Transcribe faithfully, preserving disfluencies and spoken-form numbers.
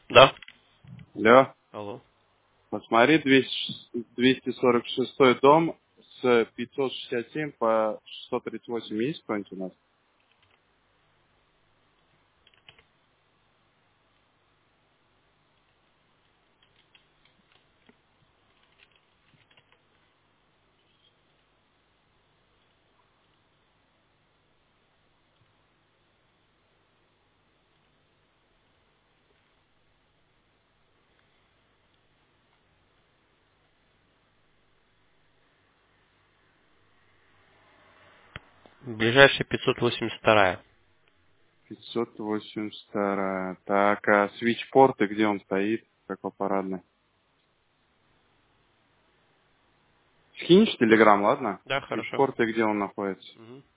Да. Алло. Алло. Посмотри, двести сорок шестой дом с пятьсот шестьдесят семь по шестьсот тридцать восемь есть кто-нибудь у нас? Ближайшая пятьсот восемьдесят два. пятьсот восемьдесят два. Так, а свитчпорты, где он стоит? Как парадный? Скинешь телеграм, ладно? Да, хорошо. Свитчпорты, где он находится? Мгм.